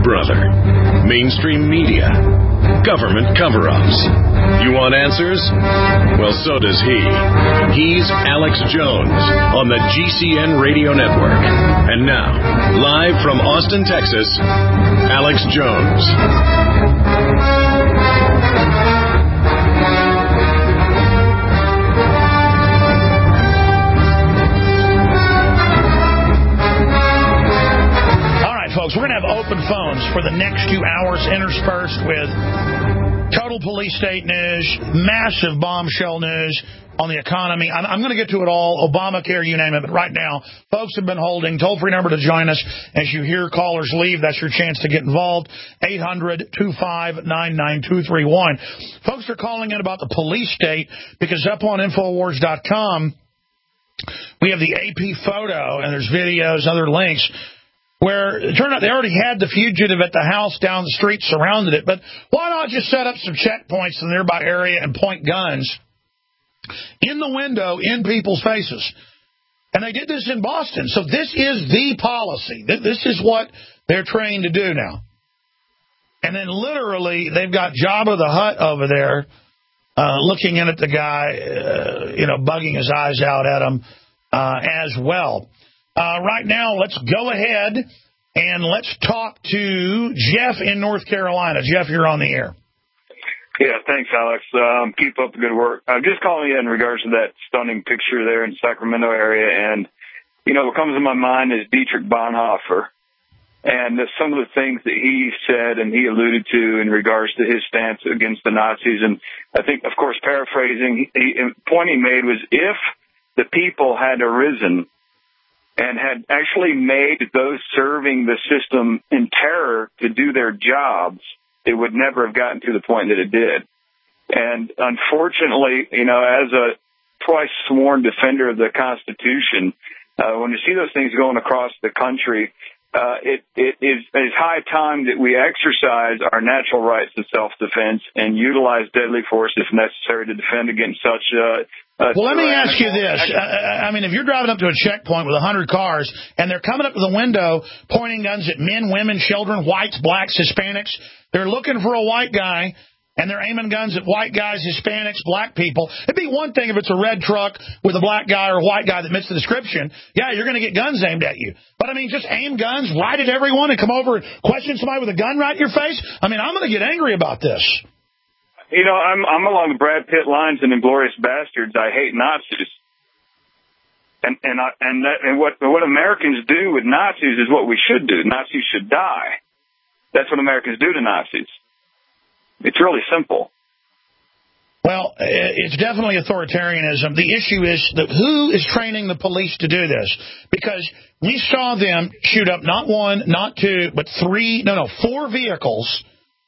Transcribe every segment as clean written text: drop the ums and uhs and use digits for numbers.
brother. Mainstream media. Government cover-ups. You want answers? Well, so does he. He's Alex Jones on the GCN Radio Network. And now, live from Austin, Texas, Alex Jones. Folks, we're going to have open phones for the next 2 hours, interspersed with total police state news, massive bombshell news on the economy. I'm going to get to it all, Obamacare, you name it. But right now, folks have been holding toll-free number to join us. As you hear callers leave, that's your chance to get involved. 800-259-9231. Folks are calling in about the police state because up on Infowars.com, we have the AP photo, and there's videos, other links, where it turned out they already had the fugitive at the house down the street, surrounded it. But why not just set up some checkpoints in the nearby area and point guns in the window in people's faces? And they did this in Boston. So this is the policy. This is what they're trained to do now. And then literally they've got Jabba the Hutt over there looking in at the guy, bugging his eyes out at him as well. Right now, let's go ahead and let's talk to Jeff in North Carolina. Jeff, you're on the air. Yeah, thanks, Alex. Keep up the good work. I'm just calling you in regards to that stunning picture there in the Sacramento area. And, what comes to my mind is Dietrich Bonhoeffer and some of the things that he said and he alluded to in regards to his stance against the Nazis. And I think, of course, paraphrasing, the point he made was if the people had arisen and had actually made those serving the system in terror to do their jobs, it would never have gotten to the point that it did. And unfortunately, as a twice sworn defender of the Constitution, when you see those things going across the country, it is high time that we exercise our natural rights to self-defense and utilize deadly force if necessary to defend against such well, let me ask you this. If you're driving up to a checkpoint with 100 cars and they're coming up to the window pointing guns at men, women, children, whites, blacks, Hispanics, they're looking for a white guy, and they're aiming guns at white guys, Hispanics, black people. It'd be one thing if it's a red truck with a black guy or a white guy that fits the description. Yeah, you're going to get guns aimed at you. But, just aim guns right at everyone and come over and question somebody with a gun right in your face? I'm going to get angry about this. I'm along the Brad Pitt lines in Inglourious Bastards. I hate Nazis. And what Americans do with Nazis is what we should do. Nazis should die. That's what Americans do to Nazis. It's really simple. Well, it's definitely authoritarianism. The issue is that who is training the police to do this? Because we saw them shoot up not one, not two, but four vehicles.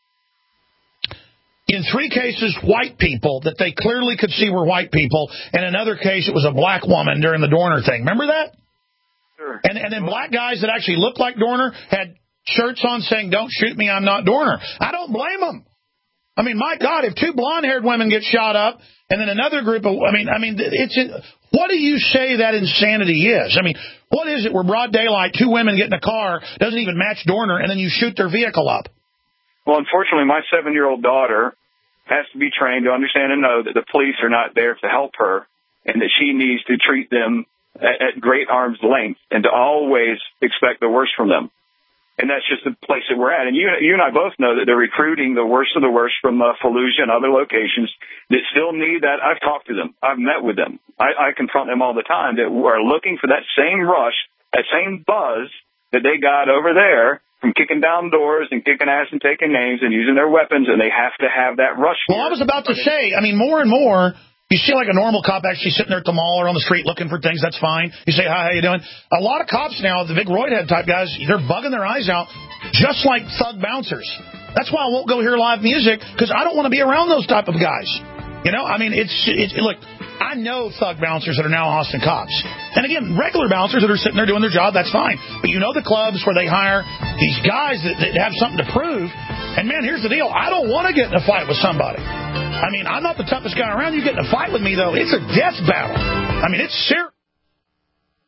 In 3 cases, white people that they clearly could see were white people. And in another case, it was a black woman during the Dorner thing. Remember that? Sure. And then black guys that actually looked like Dorner had shirts on saying, "Don't shoot me, I'm not Dorner." I don't blame them. My God, if 2 blonde-haired women get shot up, and then another group of, what do you say that insanity is? What is it where broad daylight, 2 women get in a car, doesn't even match Dorner, and then you shoot their vehicle up? Well, unfortunately, my 7-year-old daughter has to be trained to understand and know that the police are not there to help her and that she needs to treat them at great arm's length and to always expect the worst from them. And that's just the place that we're at. And you and I both know that they're recruiting the worst of the worst from Fallujah and other locations that still need that. I've talked to them. I've met with them. I confront them all the time that are looking for that same rush, that same buzz that they got over there from kicking down doors and kicking ass and taking names and using their weapons, and they have to have that rush. Well, I was about to say, more and more, you see like a normal cop actually sitting there at the mall or on the street looking for things, that's fine. You say, "Hi, how you doing?" A lot of cops now, the big roidhead type guys, they're bugging their eyes out just like thug bouncers. That's why I won't go hear live music, because I don't want to be around those type of guys. Look, I know thug bouncers that are now Austin cops. And again, regular bouncers that are sitting there doing their job, that's fine. But the clubs where they hire these guys that have something to prove. And, man, here's the deal. I don't want to get in a fight with somebody. I'm not the toughest guy around. You get in a fight with me, though, it's a death battle. It's serious.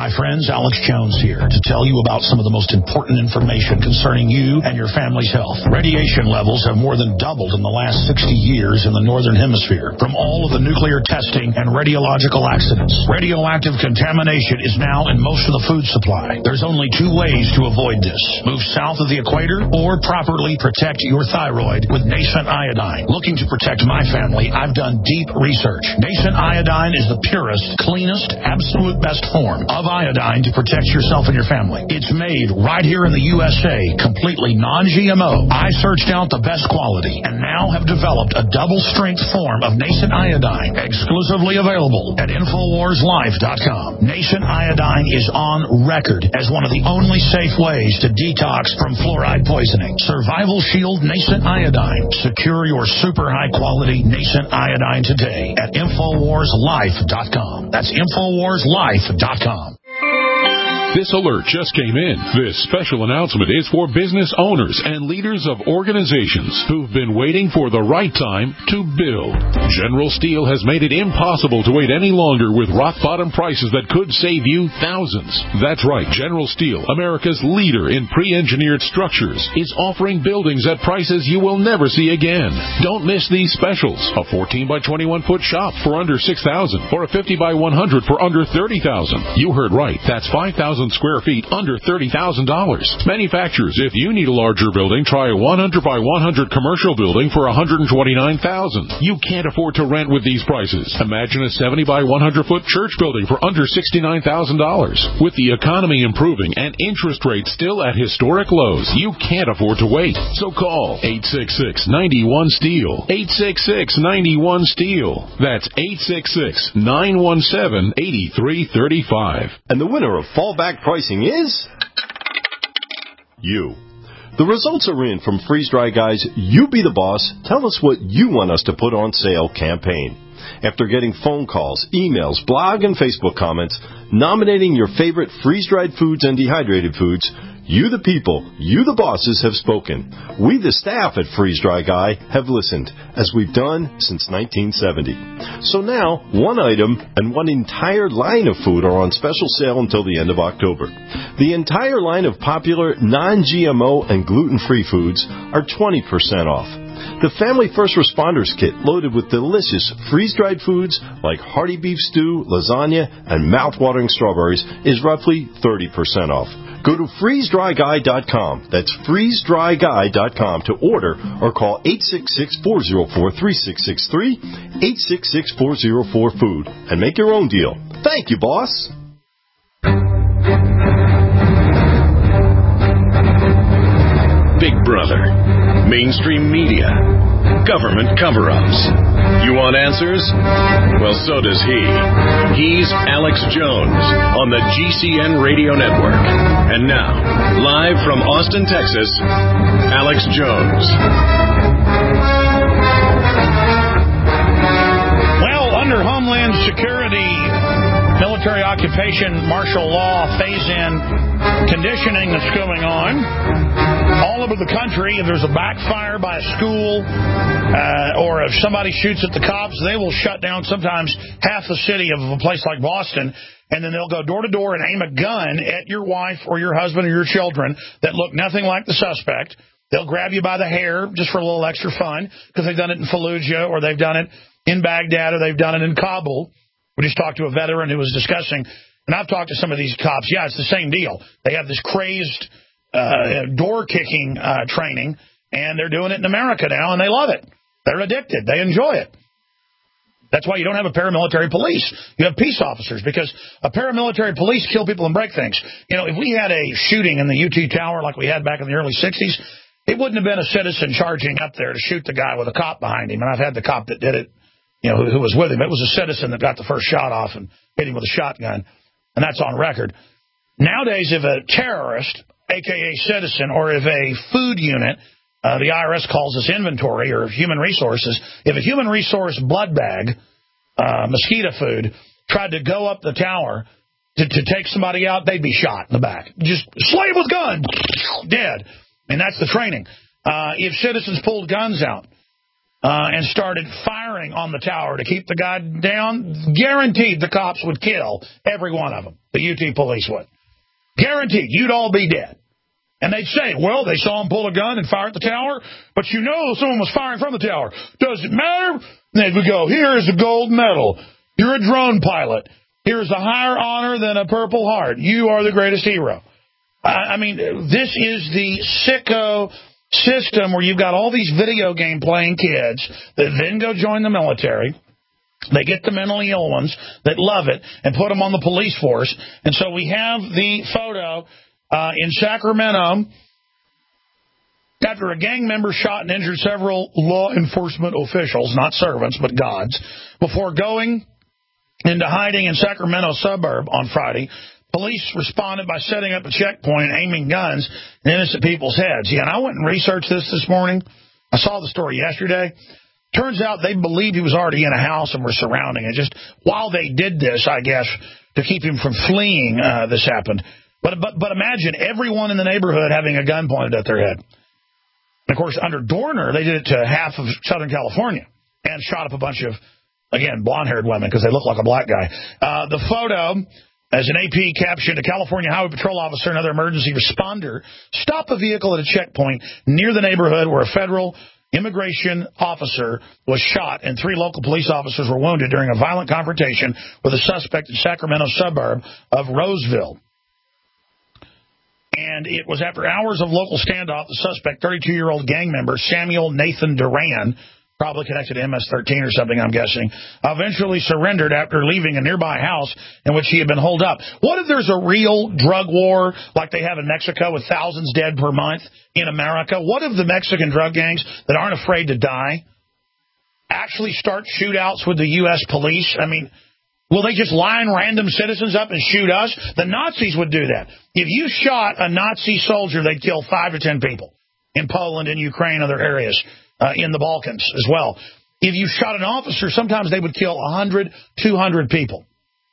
Hi, friends. Alex Jones here to tell you about some of the most important information concerning you and your family's health. Radiation levels have more than doubled in the last 60 years in the Northern Hemisphere from all of the nuclear testing and radiological accidents. Radioactive contamination is now in most of the food supply. There's only two ways to avoid this. Move south of the equator or properly protect your thyroid with Nascent Iodine. Looking to protect my family, I've done deep research. Nascent Iodine is the purest, cleanest, absolute best form of iodine to protect yourself and your family. It's made right here in the USA, completely non-GMO. I searched out the best quality and now have developed a double-strength form of Nascent Iodine, exclusively available at InfoWarsLife.com. Nascent Iodine is on record as one of the only safe ways to detox from fluoride poisoning. Survival Shield Nascent Iodine. Secure your super high-quality Nascent Iodine today at InfoWarsLife.com. That's InfoWarsLife.com. This alert just came in. This special announcement is for business owners and leaders of organizations who've been waiting for the right time to build. General Steel has made it impossible to wait any longer with rock-bottom prices that could save you thousands. That's right. General Steel, America's leader in pre-engineered structures, is offering buildings at prices you will never see again. Don't miss these specials. A 14 by 21 foot shop for under $6,000 or a 50 by 100 for under $30,000. You heard right. That's 5,000 square feet under $30,000. Manufacturers, if you need a larger building, try a 100 by 100 commercial building for $129,000. You can't afford to rent with these prices. Imagine a 70 by 100 foot church building for under $69,000. With the economy improving and interest rates still at historic lows, you can't afford to wait. So call 866-91-STEEL. 866-91-STEEL. That's 866-917-8335. And the winner of Fallback Pricing is you. The results are in from Freeze Dry Guy's You Be the Boss, Tell Us What You Want Us to Put on Sale campaign. After getting phone calls, emails, blog, and Facebook comments nominating your favorite freeze-dried foods and dehydrated foods, you the people, you the bosses have spoken. We the staff at Freeze Dry Guy have listened, as we've done since 1970. So now, one item and one entire line of food are on special sale until the end of October. The entire line of popular non-GMO and gluten-free foods are 20% off. The Family First Responders Kit, loaded with delicious freeze-dried foods like hearty beef stew, lasagna, and mouth-watering strawberries, is roughly 30% off. Go to freezedryguy.com. That's freezedryguy.com to order or call 866-404-3663, 866-404-FOOD, and make your own deal. Thank you, boss. Big Brother, mainstream media, government cover-ups. You want answers? Well, so does he. He's Alex Jones on the GCN Radio Network. And now, live from Austin, Texas, Alex Jones. Well, under Homeland Security, military occupation, martial law, phase-in conditioning that's going on, all over the country, if there's a backfire by a school or if somebody shoots at the cops, they will shut down sometimes half the city of a place like Boston, and then they'll go door to door and aim a gun at your wife or your husband or your children that look nothing like the suspect. They'll grab you by the hair just for a little extra fun because they've done it in Fallujah or they've done it in Baghdad or they've done it in Kabul. We just talked to a veteran who was discussing, and I've talked to some of these cops. Yeah, it's the same deal. They have this crazed door-kicking training, and they're doing it in America now, and they love it. They're addicted. They enjoy it. That's why you don't have a paramilitary police. You have peace officers, because a paramilitary police kill people and break things. You know, if we had a shooting in the UT Tower like we had back in the early 60s, it wouldn't have been a citizen charging up there to shoot the guy with a cop behind him. And I've had the cop that did it, you know, who was with him. It was a citizen that got the first shot off and hit him with a shotgun. And that's on record. Nowadays, if a terrorist, a.k.a. citizen, or if a food unit, the IRS calls this inventory or human resources, if a human resource blood bag, mosquito food, tried to go up the tower to take somebody out, they'd be shot in the back. Just slave with gun, dead. And that's the training. If citizens pulled guns out, and started firing on the tower to keep the guy down, guaranteed the cops would kill every one of them. The UT police would. Guaranteed. You'd all be dead. And they'd say, well, they saw him pull a gun and fire at the tower, but you know someone was firing from the tower. Does it matter? They would go, here is a gold medal. You're a drone pilot. Here's a higher honor than a Purple Heart. You are the greatest hero. I mean, this is the sicko system where you've got all these video game playing kids that then go join the military. They get the mentally ill ones that love it and put them on the police force. And so we have the photo in Sacramento after a gang member shot and injured several law enforcement officials, not servants, but gods, before going into hiding in Sacramento suburb on Friday. Police responded by setting up a checkpoint and aiming guns at innocent people's heads. Yeah, and I went and researched this morning. I saw the story yesterday. Turns out they believed he was already in a house and were surrounding it. Just while they did this, I guess, to keep him from fleeing, this happened. But imagine everyone in the neighborhood having a gun pointed at their head. And, of course, under Dorner, they did it to half of Southern California and shot up a bunch of, again, blonde-haired women because they look like a black guy. The photo, as an AP captioned, a California Highway Patrol officer and another emergency responder stop a vehicle at a checkpoint near the neighborhood where a federal immigration officer was shot and 3 local police officers were wounded during a violent confrontation with a suspect in Sacramento suburb of Roseville. And it was after hours of local standoff, the suspect, 32-year-old gang member Samuel Nathan Duran, probably connected to MS-13 or something, I'm guessing, eventually surrendered after leaving a nearby house in which he had been holed up. What if there's a real drug war like they have in Mexico with thousands dead per month in America? What if the Mexican drug gangs that aren't afraid to die actually start shootouts with the U.S. police? I mean, will they just line random citizens up and shoot us? The Nazis would do that. If you shot a Nazi soldier, they'd kill 5 to 10 people in Poland, in Ukraine, other areas. In the Balkans as well. If you shot an officer, sometimes they would kill 100, 200 people.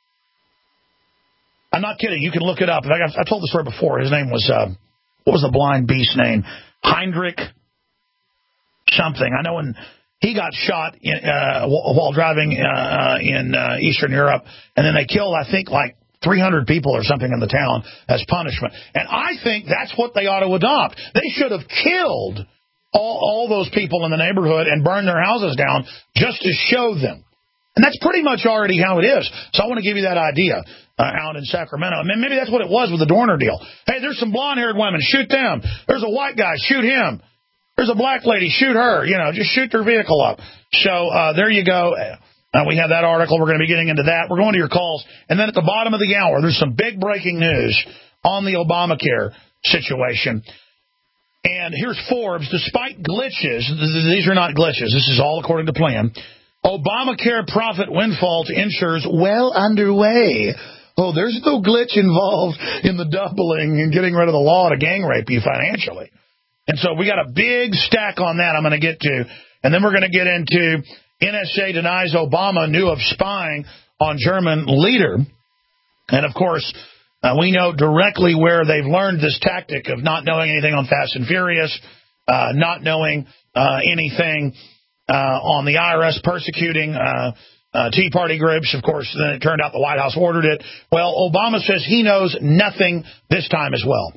I'm not kidding. You can look it up. I told the story before. His name was, what was the blind beast's name? Heinrich something. I know when he got shot while driving in Eastern Europe, and then they killed, I think, like 300 people or something in the town as punishment. And I think that's what they ought to adopt. They should have killed all those people in the neighborhood and burn their houses down just to show them. And that's pretty much already how it is. So I want to give you that idea out in Sacramento. I mean, maybe that's what it was with the Dorner deal. Hey, there's some blonde-haired women. Shoot them. There's a white guy. Shoot him. There's a black lady. Shoot her. You know, just shoot their vehicle up. So there you go. We have that article. We're going to be getting into that. We're going to your calls. And then at the bottom of the hour, there's some big breaking news on the Obamacare situation. And here's Forbes. Despite glitches, these are not glitches. This is all according to plan. Obamacare profit windfall to insurers well underway. Oh, there's no glitch involved in the doubling and getting rid of the law to gang rape you financially. And so we got a big stack on that I'm going to get to. And then we're going to get into NSA denies Obama knew of spying on German leader. And, of course, we know directly where they've learned this tactic of not knowing anything on Fast and Furious, not knowing anything on the IRS persecuting Tea Party groups. Of course, then it turned out the White House ordered it. Well, Obama says he knows nothing this time as well.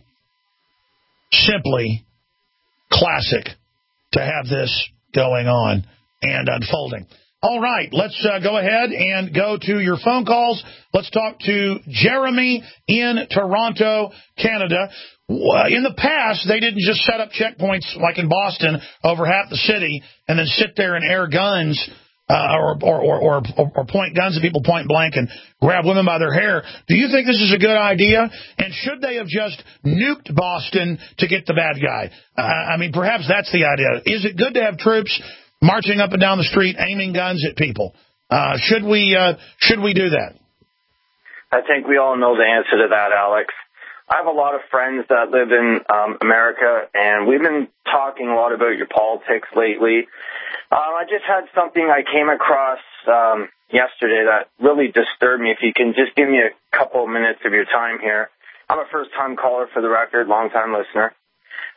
Simply classic to have this going on and unfolding. All right, let's go ahead and go to your phone calls. Let's talk to Jeremy in Toronto, Canada. In the past, they didn't just set up checkpoints like in Boston over half the city and then sit there and air guns or point guns at people point blank and grab women by their hair. Do you think this is a good idea? And should they have just nuked Boston to get the bad guy? I mean, perhaps that's the idea. Is it good to have troops marching up and down the street, aiming guns at people? Should we do that? I think we all know the answer to that, Alex. I have a lot of friends that live in America, and we've been talking a lot about your politics lately. I just had something I came across yesterday that really disturbed me. If you can just give me a couple of minutes of your time here. I'm a first-time caller for the record, long-time listener.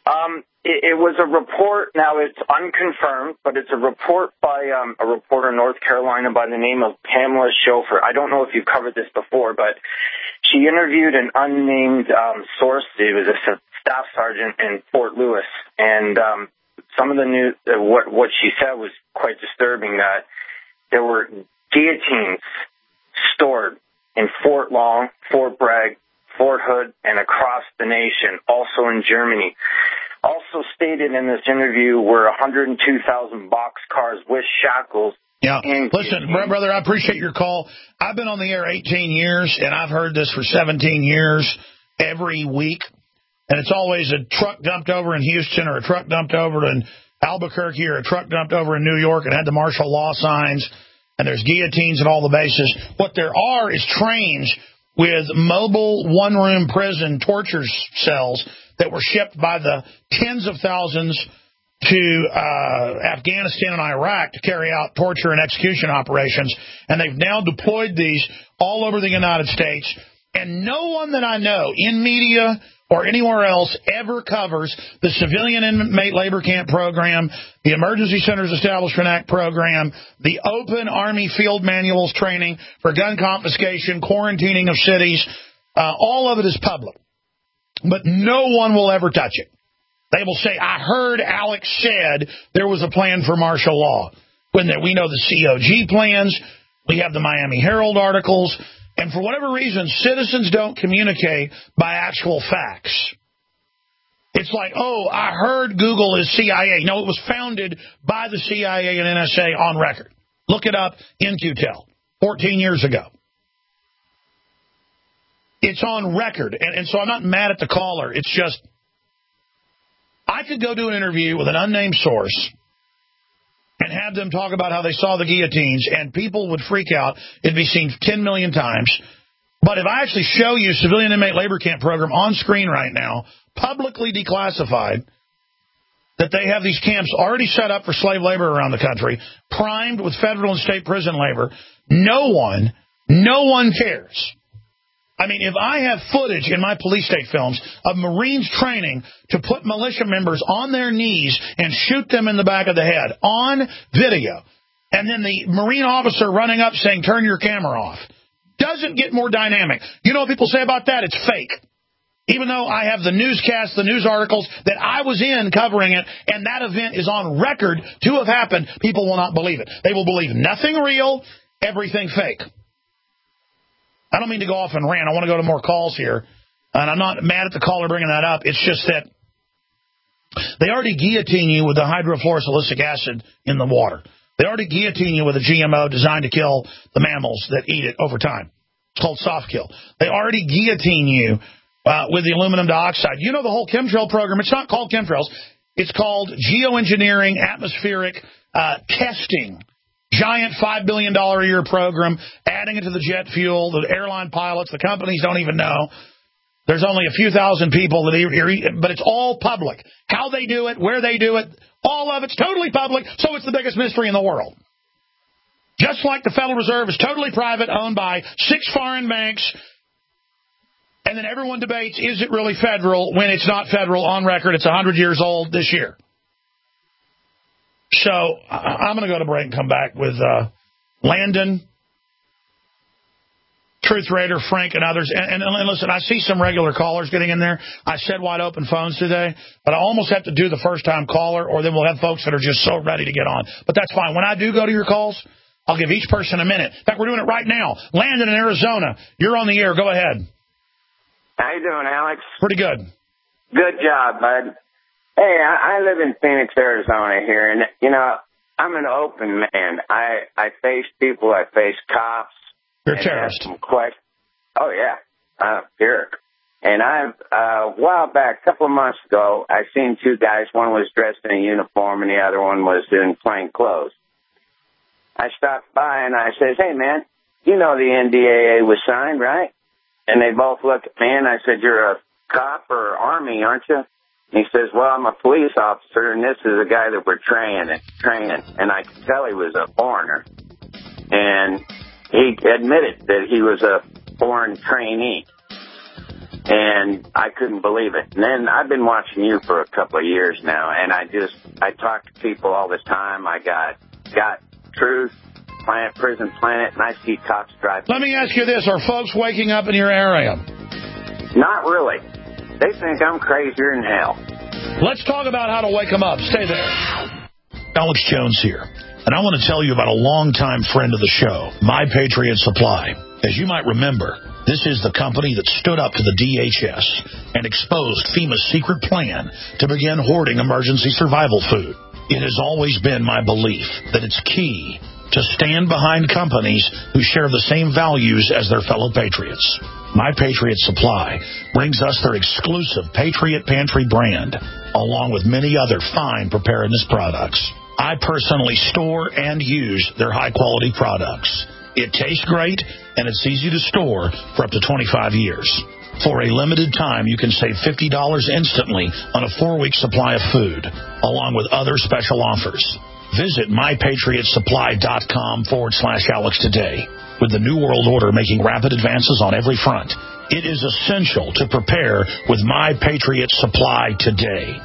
It was a report. Now, it's unconfirmed, but it's a report by a reporter in North Carolina by the name of Pamela Schofer. I don't know if you've covered this before, but she interviewed an unnamed source. It was a staff sergeant in Fort Lewis. And some of the news, what she said was quite disturbing, that there were guillotines stored in Fort Long, Fort Bragg, Fort Hood, and across the nation, also in Germany. Also stated in this interview were 102,000 boxcars with shackles. Yeah. Listen, brother, I appreciate your call. I've been on the air 18 years, and I've heard this for 17 years every week. And it's always a truck dumped over in Houston or a truck dumped over in Albuquerque or a truck dumped over in New York and had the martial law signs. And there's guillotines at all the bases. What there are is trains with mobile one-room prison torture cells that were shipped by the tens of thousands to Afghanistan and Iraq to carry out torture and execution operations. And they've now deployed these all over the United States. And no one that I know in media or anywhere else ever covers the Civilian Inmate Labor Camp Program, the Emergency Centers Establishment Act program, the Open Army Field Manuals training for gun confiscation, quarantining of cities. All of it is public. But no one will ever touch it. They will say, I heard Alex said there was a plan for martial law. When we know the COG plans, we have the Miami Herald articles, and for whatever reason, citizens don't communicate by actual facts. It's like, oh, I heard Google is CIA. No, it was founded by the CIA and NSA on record. Look it up, In-Q-Tel, 14 years ago. It's on record, and so I'm not mad at the caller. It's just, I could go do an interview with an unnamed source and have them talk about how they saw the guillotines, and people would freak out. It'd be seen 10 million times. But if I actually show you Civilian Inmate Labor Camp Program on screen right now, publicly declassified, that they have these camps already set up for slave labor around the country, primed with federal and state prison labor, no one cares. I mean, if I have footage in my police state films of Marines training to put militia members on their knees and shoot them in the back of the head on video, and then the Marine officer running up saying, turn your camera off, doesn't get more dynamic. You know what people say about that? It's fake. Even though I have the newscasts, the news articles that I was in covering it, and that event is on record to have happened, people will not believe it. They will believe nothing real, everything fake. I don't mean to go off and rant. I want to go to more calls here. And I'm not mad at the caller bringing that up. It's just that they already guillotine you with the hydrofluorosilicic acid in the water. They already guillotine you with a GMO designed to kill the mammals that eat it over time. It's called soft kill. They already guillotine you with the aluminum dioxide. You know the whole chemtrail program. It's not called chemtrails. It's called geoengineering atmospheric testing. Giant $5 billion a year program, adding it to the jet fuel, the airline pilots, the companies don't even know. There's only a few thousand people that hear, but it's all public. How they do it, where they do it, all of it's totally public, so it's the biggest mystery in the world. Just like the Federal Reserve is totally private, owned by 6 foreign banks, and then everyone debates, is it really federal when it's not federal on record? It's 100 years old this year. So I'm going to go to break and come back with Landon, Truth Raider, Frank, and others. And listen, I see some regular callers getting in there. I said wide open phones today, but I almost have to do the first-time caller, or then we'll have folks that are just so ready to get on. But that's fine. When I do go to your calls, I'll give each person a minute. In fact, we're doing it right now. Landon in Arizona, you're on the air. Go ahead. How you doing, Alex? Pretty good. Good job, bud. Hey, I live in Phoenix, Arizona here, and, you know, I'm an open man. I face people. I face cops. You're a terrorist. Oh, yeah. Sure. And a while back, a couple of months ago, I seen 2 guys. One was dressed in a uniform, and the other one was in plain clothes. I stopped by, and I says, hey, man, you know the NDAA was signed, right? And they both looked at me, and I said, you're a cop or Army, aren't you? And he says, well, I'm a police officer, and this is a guy that we're training. And I could tell he was a foreigner. And he admitted that he was a foreign trainee. And I couldn't believe it. And then I've been watching you for a couple of years now, and I talk to people all the time. I got Truth, Planet, Prison Planet, and I see cops drive. Let me ask you this. Are folks waking up in your area? Not really. They think I'm crazier than hell. Let's talk about how to wake them up. Stay there. Alex Jones here, and I want to tell you about a longtime friend of the show, My Patriot Supply. As you might remember, this is the company that stood up to the DHS and exposed FEMA's secret plan to begin hoarding emergency survival food. It has always been my belief that it's key to stand behind companies who share the same values as their fellow patriots. My Patriot Supply brings us their exclusive Patriot Pantry brand, along with many other fine preparedness products. I personally store and use their high-quality products. It tastes great, and it's easy to store for up to 25 years. For a limited time, you can save $50 instantly on a 4-week supply of food, along with other special offers. Visit mypatriotsupply.com/Alex today. With the New World Order making rapid advances on every front, it is essential to prepare with My Patriot Supply today.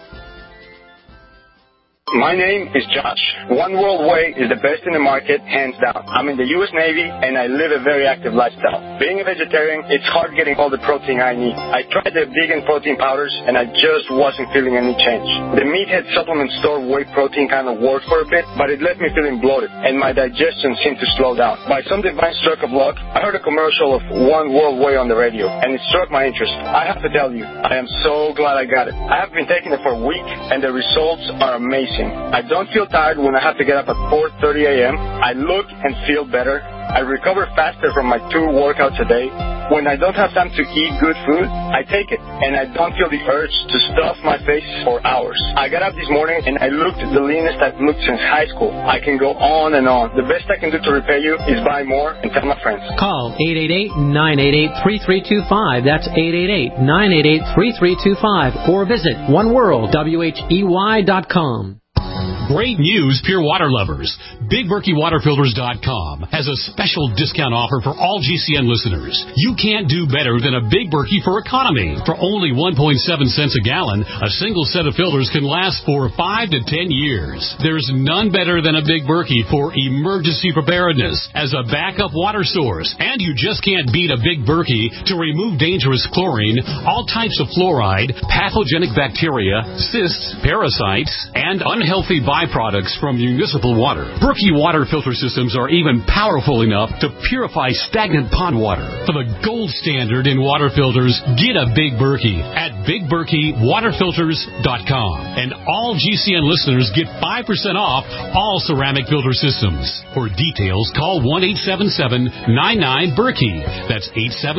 My name is Josh. One World Way is the best in the market, hands down. I'm in the U.S. Navy, and I live a very active lifestyle. Being a vegetarian, it's hard getting all the protein I need. I tried the vegan protein powders, and I just wasn't feeling any change. The Meathead supplement store whey protein kind of worked for a bit, but it left me feeling bloated, and my digestion seemed to slow down. By some divine stroke of luck, I heard a commercial of One World Way on the radio, and it struck my interest. I have to tell you, I am so glad I got it. I have been taking it for a week, and the results are amazing. I don't feel tired when I have to get up at 4:30 a.m. I look and feel better. I recover faster from my 2 workouts a day. When I don't have time to eat good food, I take it, and I don't feel the urge to stuff my face for hours. I got up this morning, and I looked the leanest I've looked since high school. I can go on and on. The best I can do to repay you is buy more and tell my friends. Call 888-988-3325. That's 888-988-3325. Or visit oneworldwhey.com. Great news, Pure Water lovers. BigBerkeyWaterFilters.com has a special discount offer for all GCN listeners. You can't do better than a Big Berkey for economy. For only 1.7 cents a gallon, a single set of filters can last for 5 to 10 years. There's none better than a Big Berkey for emergency preparedness as a backup water source. And you just can't beat a Big Berkey to remove dangerous chlorine, all types of fluoride, pathogenic bacteria, cysts, parasites, and unhealthy byproducts from municipal water. Berkey water filter systems are even powerful enough to purify stagnant pond water. For the gold standard in water filters, get a Big Berkey at BigBerkeyWaterFilters.com. And all GCN listeners get 5% off all ceramic filter systems. For details, call 1-877-99-BERKEY. That's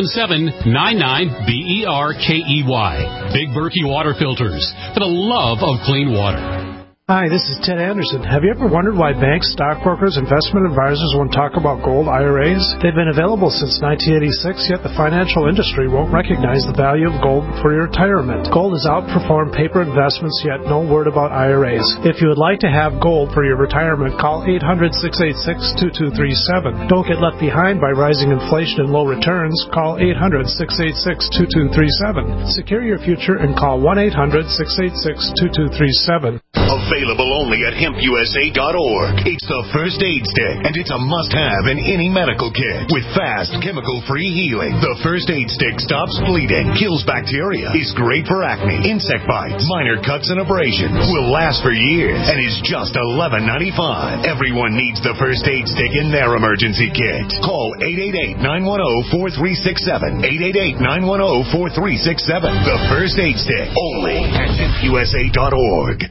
877-99-BERKEY. Big Berkey Water Filters, for the love of clean water. Hi, this is Ted Anderson. Have you ever wondered why banks, stockbrokers, investment advisors won't talk about gold IRAs? They've been available since 1986, yet the financial industry won't recognize the value of gold for your retirement. Gold has outperformed paper investments, yet no word about IRAs. If you would like to have gold for your retirement, call 800-686-2237. Don't get left behind by rising inflation and low returns. Call 800-686-2237. Secure your future and call 1-800-686-2237. Available only at hempusa.org. It's the first aid stick, and it's a must-have in any medical kit. With fast, chemical-free healing, the first aid stick stops bleeding, kills bacteria, is great for acne, insect bites, minor cuts and abrasions, will last for years, and is just $11.95. Everyone needs the first aid stick in their emergency kit. Call 888-910-4367. 888-910-4367. The first aid stick, only at hempusa.org.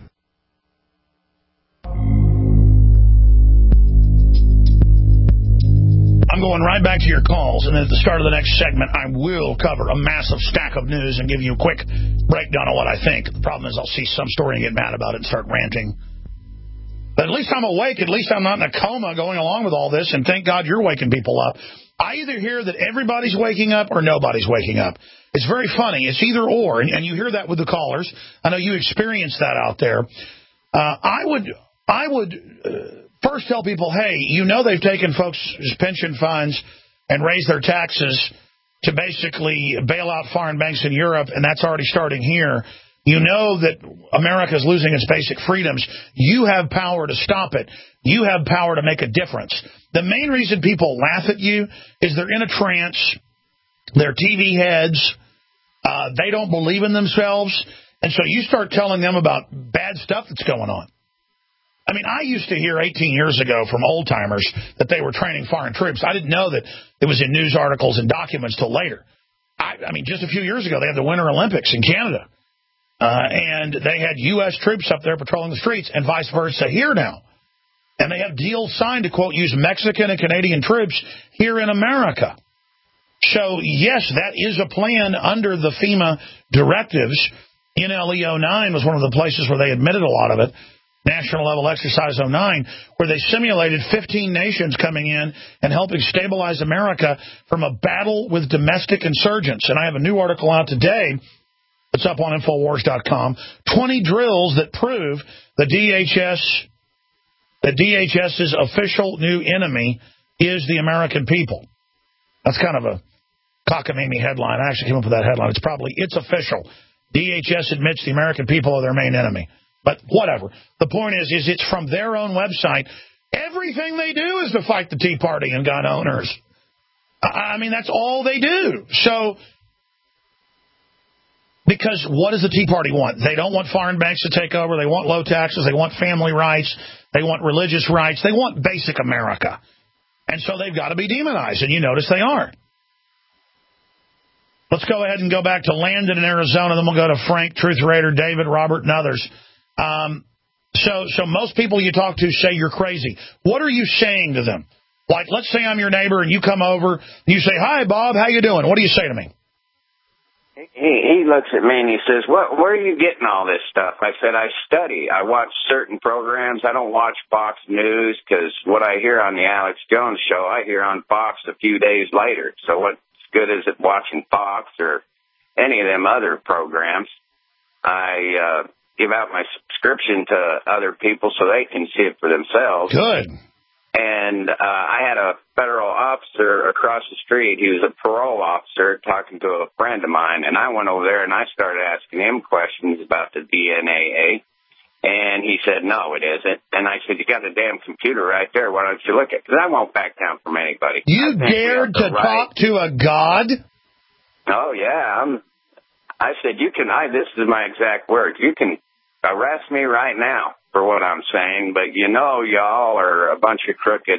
I'm going right back to your calls, and at the start of the next segment, I will cover a massive stack of news and give you a quick breakdown of what I think. The problem is I'll see some story and get mad about it and start ranting. But at least I'm awake. At least I'm not in a coma going along with all this, and thank God you're waking people up. I either hear that everybody's waking up or nobody's waking up. It's very funny. It's either or, and you hear that with the callers. I know you experience that out there. I would first tell people, hey, you know they've taken folks' pension funds and raised their taxes to basically bail out foreign banks in Europe, and that's already starting here. You know that America is losing its basic freedoms. You have power to stop it. You have power to make a difference. The main reason people laugh at you is they're in a trance. They're TV heads. They don't believe in themselves. And so you start telling them about bad stuff that's going on. I mean, I used to hear 18 years ago from old-timers that they were training foreign troops. I didn't know that it was in news articles and documents till later. I mean, just a few years ago, they had the Winter Olympics in Canada. And they had U.S. troops up there patrolling the streets and vice versa here now. And they have deals signed to, quote, use Mexican and Canadian troops here in America. So, yes, that is a plan under the FEMA directives. NLE 09 was one of the places where they admitted a lot of it. National Level Exercise 09, where they simulated 15 nations coming in and helping stabilize America from a battle with domestic insurgents. And I have a new article out today. It's up on Infowars.com. 20 drills that prove the DHS's official new enemy is the American people. That's kind of a cockamamie headline. I actually came up with that headline. It's official. DHS admits the American people are their main enemy. But whatever. The point is it's from their own website. Everything they do is to fight the Tea Party and gun owners. I mean, that's all they do. So, because what does the Tea Party want? They don't want foreign banks to take over. They want low taxes. They want family rights. They want religious rights. They want basic America. And so they've got to be demonized. And you notice they are. Let's go ahead and go back to Landon in Arizona. Then we'll go to Frank, Truth Raider, David, Robert, and others. So most people you talk to say you're crazy. What are you saying to them? Like, let's say I'm your neighbor and you come over and you say, "Hi, Bob, how you doing?" What do you say to me? He looks at me and he says, where are you getting all this stuff? I said, I study. I watch certain programs. I don't watch Fox News because what I hear on the Alex Jones show, I hear on Fox a few days later. So what's good is it watching Fox or any of them other programs? I give out my subscription to other people so they can see it for themselves. Good. And I had a federal officer across the street. He was a parole officer talking to a friend of mine. And I went over there and I started asking him questions about the DNAA. And he said, no, it isn't. And I said, you got a damn computer right there. Why don't you look at it? Because I won't back down from anybody. You dared to talk to a god? Oh, yeah. I said, this is my exact words. You can arrest me right now for what I'm saying, but y'all are a bunch of crooked,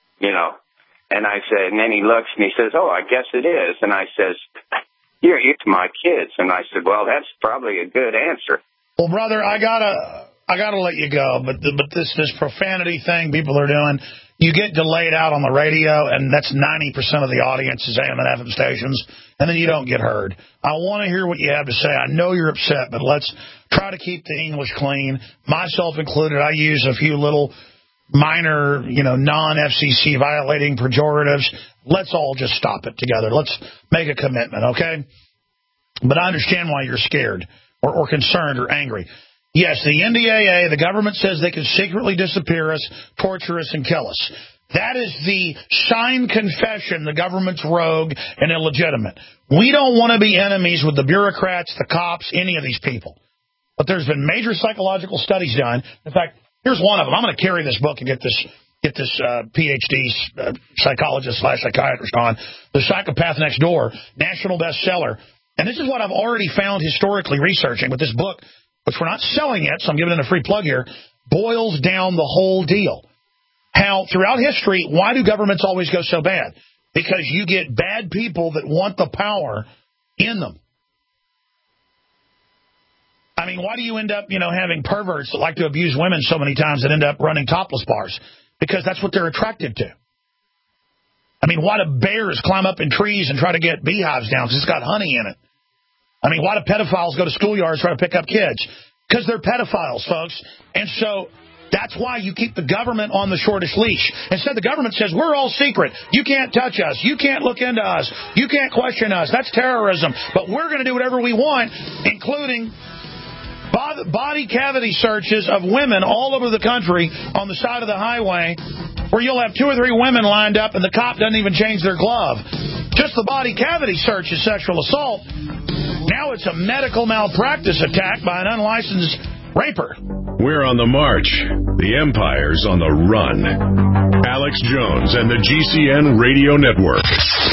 And I said, and then he looks and he says, oh, I guess it is. And I says, you're to my kids. And I said, well, that's probably a good answer. Well, brother, I gotta let you go, but this profanity thing people are doing, you get delayed out on the radio, and that's 90% of the audience is AM and FM stations, and then you don't get heard. I want to hear what you have to say. I know you're upset, but let's try to keep the English clean, myself included. I use a few little minor, non-FCC violating pejoratives. Let's all just stop it together. Let's make a commitment, okay? But I understand why you're scared or concerned or angry. Yes, the NDAA, the government says they can secretly disappear us, torture us, and kill us. That is the signed confession the government's rogue and illegitimate. We don't want to be enemies with the bureaucrats, the cops, any of these people. But there's been major psychological studies done. In fact, here's one of them. I'm going to carry this book and get this PhD psychologist / psychiatrist on. The Psychopath Next Door, national bestseller. And this is what I've already found historically researching with this book, which we're not selling yet, so I'm giving it a free plug here, boils down the whole deal. How, throughout history, why do governments always go so bad? Because you get bad people that want the power in them. I mean, why do you end up, having perverts that like to abuse women so many times that end up running topless bars? Because that's what they're attracted to. I mean, why do bears climb up in trees and try to get beehives down? Because it's got honey in it. I mean, why do pedophiles go to schoolyards trying to pick up kids? Because they're pedophiles, folks. And so that's why you keep the government on the shortest leash. Instead, the government says, we're all secret. You can't touch us. You can't look into us. You can't question us. That's terrorism. But we're going to do whatever we want, including body cavity searches of women all over the country on the side of the highway, where you'll have 2 or 3 women lined up and the cop doesn't even change their glove. Just the body cavity search is sexual assault. Now it's a medical malpractice attack by an unlicensed raper. We're on the march. The empire's on the run. Alex Jones and the GCN Radio Network.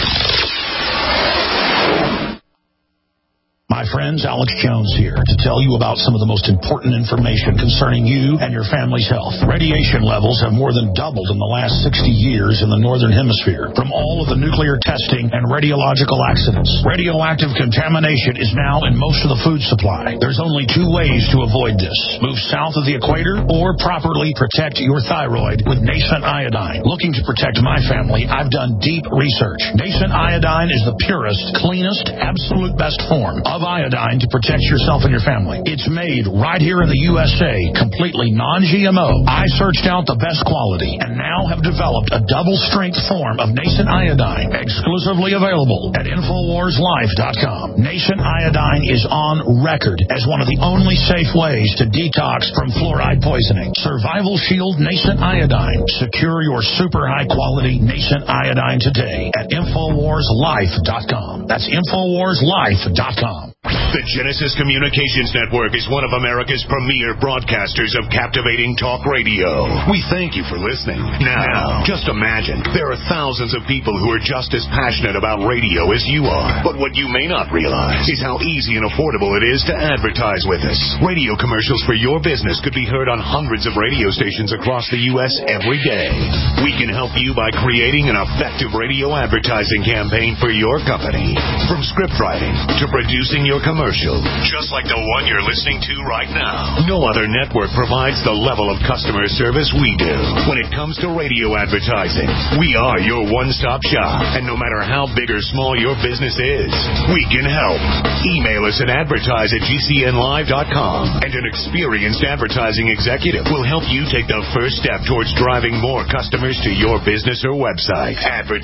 My friends, Alex Jones here to tell you about some of the most important information concerning you and your family's health. Radiation levels have more than doubled in the last 60 years in the Northern Hemisphere from all of the nuclear testing and radiological accidents. Radioactive contamination is now in most of the food supply. There's only two ways to avoid this. Move south of the equator or properly protect your thyroid with nascent iodine. Looking to protect my family, I've done deep research. Nascent iodine is the purest, cleanest, absolute best form of iodine to protect yourself and your family. It's made right here in the USA, completely non-GMO. I searched out the best quality and now have developed a double-strength form of nascent iodine, exclusively available at InfoWarsLife.com. Nascent iodine is on record as one of the only safe ways to detox from fluoride poisoning. Survival Shield Nascent Iodine. Secure your super high-quality nascent iodine today at InfoWarsLife.com. That's InfoWarsLife.com. The Genesis Communications Network is one of America's premier broadcasters of captivating talk radio. We thank you for listening. Now, just imagine, there are thousands of people who are just as passionate about radio as you are. But what you may not realize is how easy and affordable it is to advertise with us. Radio commercials for your business could be heard on hundreds of radio stations across the U.S. every day. We can help you by creating an effective radio advertising campaign for your company. From script writing to producing your commercial, just like the one you're listening to right now. No other network provides the level of customer service we do. When it comes to radio advertising, we are your one-stop shop. And no matter how big or small your business is, we can help. Email us at advertise@gcnlive.com, and an experienced advertising executive will help you take the first step towards driving more customers to your business or website.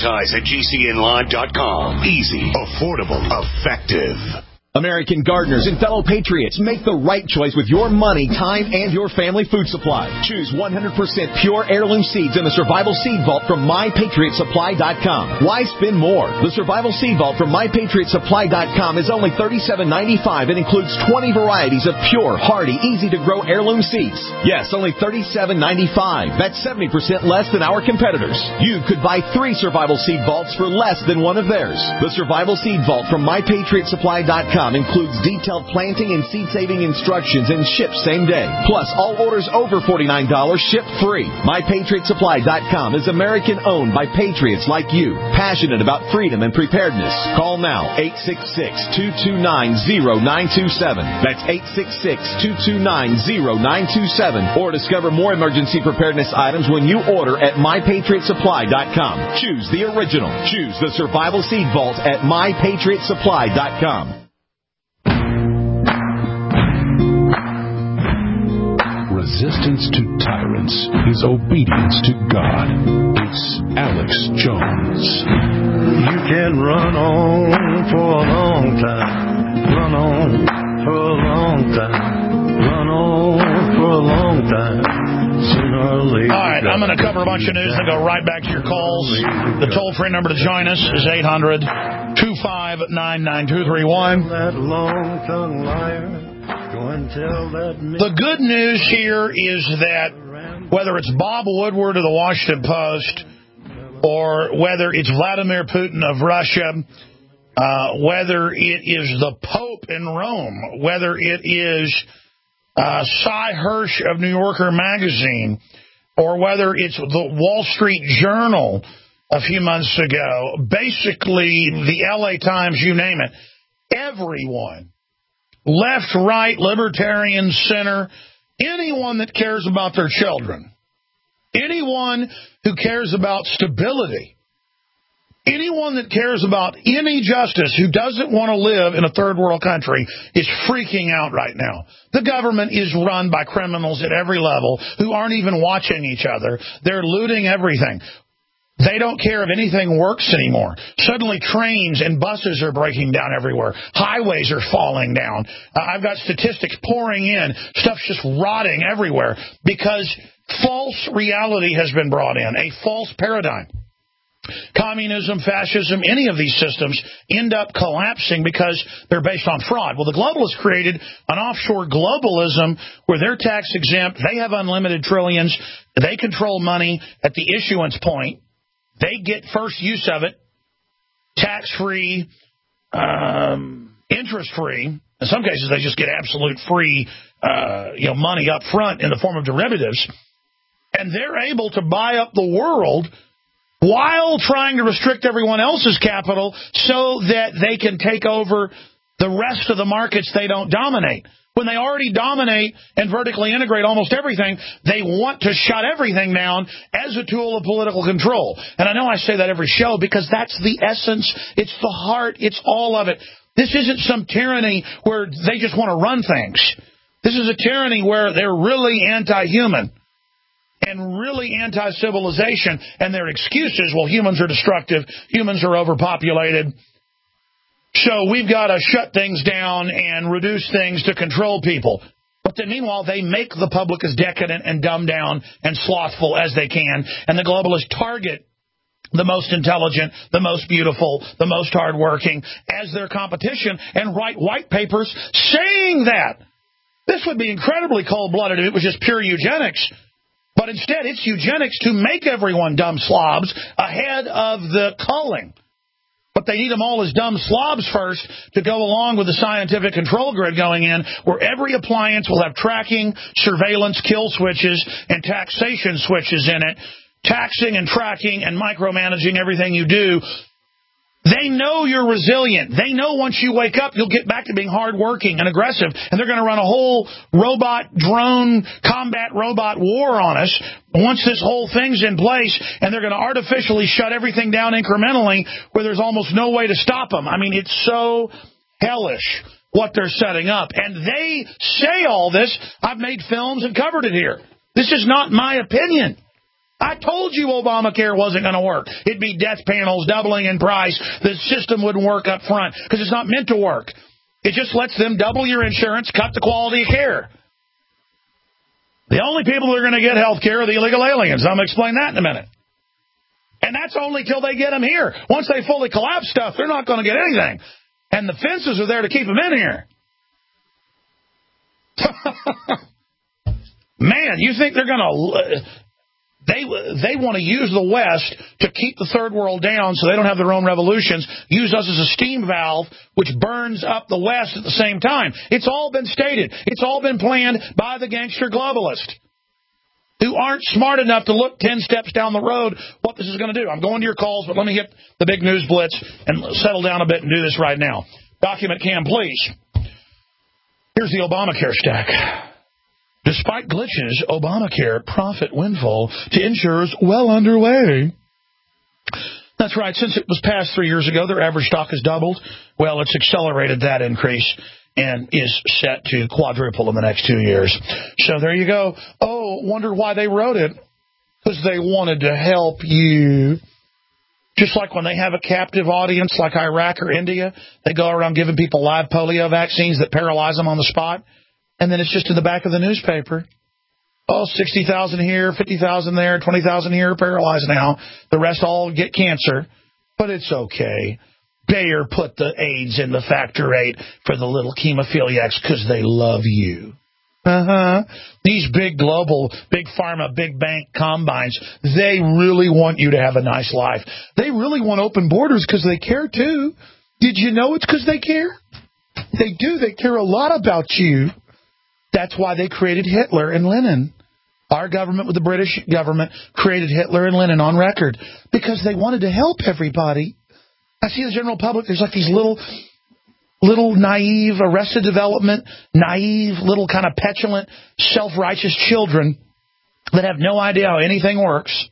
Advertise@gcnlive.com. Easy, affordable, effective. American gardeners and fellow patriots, make the right choice with your money, time, and your family food supply. Choose 100% pure heirloom seeds in the Survival Seed Vault from MyPatriotSupply.com. Why spend more? The Survival Seed Vault from MyPatriotSupply.com is only $37.95 and includes 20 varieties of pure, hardy, easy-to-grow heirloom seeds. Yes, only $37.95. That's 70% less than our competitors. You could buy 3 Survival Seed Vaults for less than one of theirs. The Survival Seed Vault from MyPatriotSupply.com includes detailed planting and seed-saving instructions and ships same day. Plus, all orders over $49 ship free. MyPatriotSupply.com is American-owned by patriots like you, passionate about freedom and preparedness. Call now, 866-229-0927. That's 866-229-0927. Or discover more emergency preparedness items when you order at MyPatriotSupply.com. Choose the original. Choose the Survival Seed Vault at MyPatriotSupply.com. Resistance to tyrants is obedience to God. It's Alex Jones. You can run on for a long time. Run on for a long time. Run on for a long time. Sooner or later. All right, I'm going to cover a bunch of news and go right back to your calls. The toll-free number to join us is 800-259-9231. That long-tongued liar. The good news here is that whether it's Bob Woodward of the Washington Post or whether it's Vladimir Putin of Russia, whether it is the Pope in Rome, whether it is Cy Hirsch of New Yorker magazine, or whether it's the Wall Street Journal a few months ago, basically the LA Times, you name it, everyone, left, right, libertarian, center, anyone that cares about their children, anyone who cares about stability, anyone that cares about any justice who doesn't want to live in a third world country is freaking out right now. The government is run by criminals at every level who aren't even watching each other. They're looting everything. They don't care if anything works anymore. Suddenly trains and buses are breaking down everywhere. Highways are falling down. I've got statistics pouring in. Stuff's just rotting everywhere because false reality has been brought in, a false paradigm. Communism, fascism, any of these systems end up collapsing because they're based on fraud. Well, the globalists created an offshore globalism where they're tax exempt, they have unlimited trillions, they control money at the issuance point, they get first use of it, tax-free, interest-free. In some cases, they just get absolute free money up front in the form of derivatives. And they're able to buy up the world while trying to restrict everyone else's capital so that they can take over the rest of the markets they don't dominate. When they already dominate and vertically integrate almost everything, they want to shut everything down as a tool of political control. And I know I say that every show because that's the essence. It's the heart. It's all of it. This isn't some tyranny where they just want to run things. This is a tyranny where they're really anti-human and really anti-civilization, and their excuses, well, humans are destructive, humans are overpopulated, so we've got to shut things down and reduce things to control people. But then meanwhile, they make the public as decadent and dumbed down and slothful as they can, and the globalists target the most intelligent, the most beautiful, the most hardworking as their competition and write white papers saying that. This would be incredibly cold-blooded if it was just pure eugenics. But instead, it's eugenics to make everyone dumb slobs ahead of the culling. But they need them all as dumb slobs first to go along with the scientific control grid going in, where every appliance will have tracking, surveillance, kill switches, and taxation switches in it, taxing and tracking and micromanaging everything you do. They know you're resilient. They know once you wake up, you'll get back to being hardworking and aggressive, and they're going to run a whole robot, drone, combat robot war on us once this whole thing's in place, and they're going to artificially shut everything down incrementally where there's almost no way to stop them. I mean, it's so hellish what they're setting up. And they say all this. I've made films and covered it here. This is not my opinion. I told you Obamacare wasn't going to work. It'd be death panels doubling in price. The system wouldn't work up front because it's not meant to work. It just lets them double your insurance, cut the quality of care. The only people who are going to get health care are the illegal aliens. I'm going to explain that in a minute. And that's only till they get them here. Once they fully collapse stuff, they're not going to get anything. And the fences are there to keep them in here. Man, you think they're going to... They want to use the West to keep the third world down so they don't have their own revolutions, use us as a steam valve, which burns up the West at the same time. It's all been stated. It's all been planned by the gangster globalists who aren't smart enough to look 10 steps down the road what this is going to do. I'm going to your calls, but let me hit the big news blitz and settle down a bit and do this right now. Document cam, please. Here's the Obamacare stack. Despite glitches, Obamacare profit windfall to insurers well underway. That's right. Since it was passed 3 years ago, their average stock has doubled. Well, it's accelerated that increase and is set to quadruple in the next 2 years. So there you go. Oh, wonder why they wrote it. Because they wanted to help you. Just like when they have a captive audience like Iraq or India, they go around giving people live polio vaccines that paralyze them on the spot. And then it's just in the back of the newspaper. Oh, 60,000 here, 50,000 there, 20,000 here, paralyzed now. The rest all get cancer. But it's okay. Bayer put the AIDS in the Factor 8 for the little chemophiliacs because they love you. These big global, big pharma, big bank combines, they really want you to have a nice life. They really want open borders because they care too. Did you know it's because they care? They do. They care a lot about you. That's why they created Hitler and Lenin. Our government with the British government created Hitler and Lenin on record because they wanted to help everybody. I see the general public, there's like these little naive, arrested development, naive, little kind of petulant, self-righteous children that have no idea how anything works.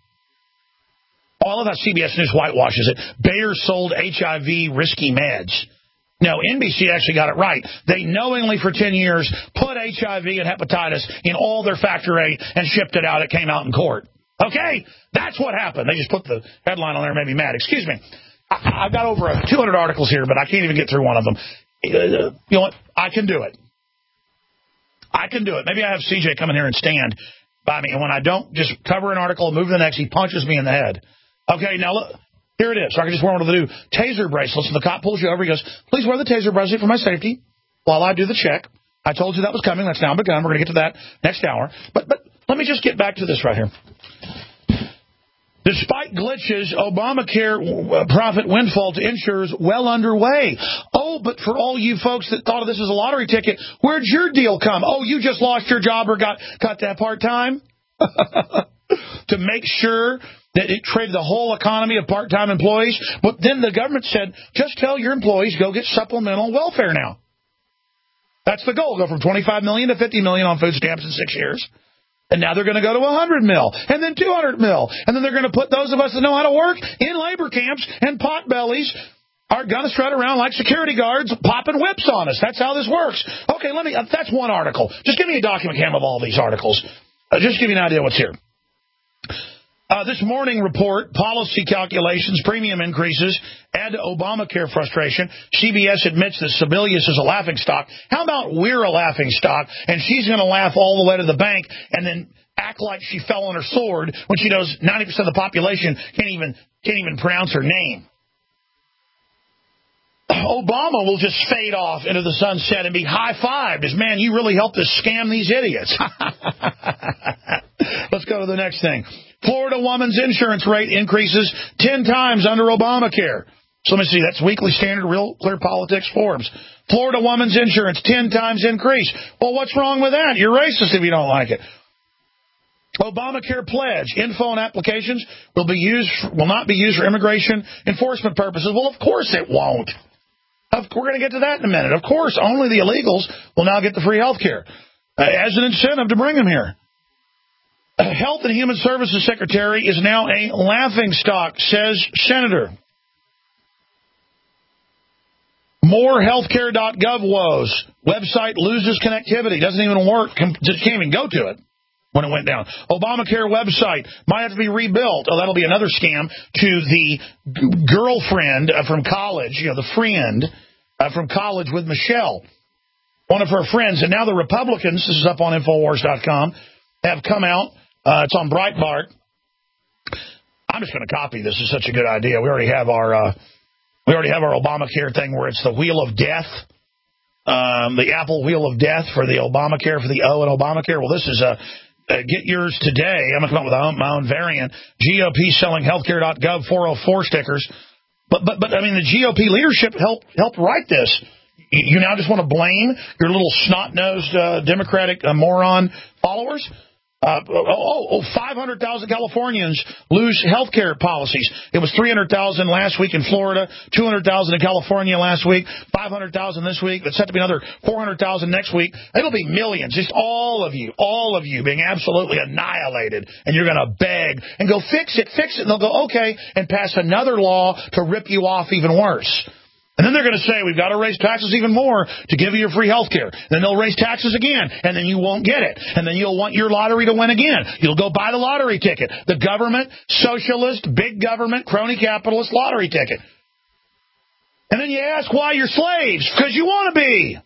All of that CBS News whitewashes it. Bayer sold HIV risky meds. No, NBC actually got it right. They knowingly for 10 years put HIV and hepatitis in all their Factor 8 and shipped it out. It came out in court. Okay? That's what happened. They just put the headline on there and made me mad. Excuse me. I've got over 200 articles here, but I can't even get through one of them. You know what? I can do it. I can do it. Maybe I have CJ come in here and stand by me, and when I don't just cover an article and move to the next, he punches me in the head. Okay, now look. Here it is. So I can just wear one of the new taser bracelets, and the cop pulls you over. He goes, please wear the taser bracelet for my safety while I do the check. I told you that was coming. That's now begun. We're going to get to that next hour. But let me just get back to this right here. Despite glitches, Obamacare profit windfall to insurers well underway. Oh, but for all you folks that thought of this as a lottery ticket, where'd your deal come? Oh, you just lost your job or got cut that part-time? To make sure that it traded the whole economy of part-time employees. But then the government said, just tell your employees, go get supplemental welfare now. That's the goal. Go from $25 million to $50 million on food stamps in 6 years. And now they're going to go to $100 million, and then $200 million. And then they're going to put those of us that know how to work in labor camps, and potbellies are going to strut around like security guards popping whips on us. That's how this works. Okay, that's one article. Just give me a document cam of all these articles. Just to give you an idea what's here. This morning report, policy calculations, premium increases, add to Obamacare frustration. CBS admits that Sebelius is a laughingstock. How about we're a laughingstock, and she's going to laugh all the way to the bank and then act like she fell on her sword when she knows 90% of the population can't even pronounce her name. Obama will just fade off into the sunset and be high-fived as, man, you really helped us scam these idiots. Let's go to the next thing. Florida woman's insurance rate increases 10 times under Obamacare. So let me see. That's Weekly Standard, Real Clear Politics, Forbes. Florida woman's insurance 10 times increase. Well, what's wrong with that? You're racist if you don't like it. Obamacare pledge. Info and applications will not be used for immigration enforcement purposes. Well, of course it won't. We're going to get to that in a minute. Of course, only the illegals will now get the free health care as an incentive to bring them here. Health and Human Services Secretary is now a laughingstock, says Senator. More healthcare.gov woes. Website loses connectivity. Doesn't even work. Just can't even go to it when it went down. Obamacare website might have to be rebuilt. Oh, that'll be another scam to the girlfriend from college, the friend from college with Michelle, one of her friends. And now the Republicans, this is up on Infowars.com, have come out. It's on Breitbart. I'm just going to copy this. It's such a good idea. We already have our Obamacare thing where it's the wheel of death, the Apple wheel of death for the Obamacare, for the O in Obamacare. Well, this is get yours today. I'm going to come up with my own variant. GOP selling healthcare.gov 404 stickers. But I mean, the GOP leadership helped write this. You now just want to blame your little snot-nosed Democratic moron followers? 500,000 Californians lose health care policies. It was 300,000 last week in Florida, 200,000 in California last week, 500,000 this week. It's set to be another 400,000 next week. It'll be millions. Just all of you being absolutely annihilated. And you're going to beg and go, fix it. And they'll go, okay, and pass another law to rip you off even worse. And then they're going to say, we've got to raise taxes even more to give you free health care. Then they'll raise taxes again, and then you won't get it. And then you'll want your lottery to win again. You'll go buy the lottery ticket, the government, socialist, big government, crony capitalist lottery ticket. And then you ask why you're slaves, because you want to be.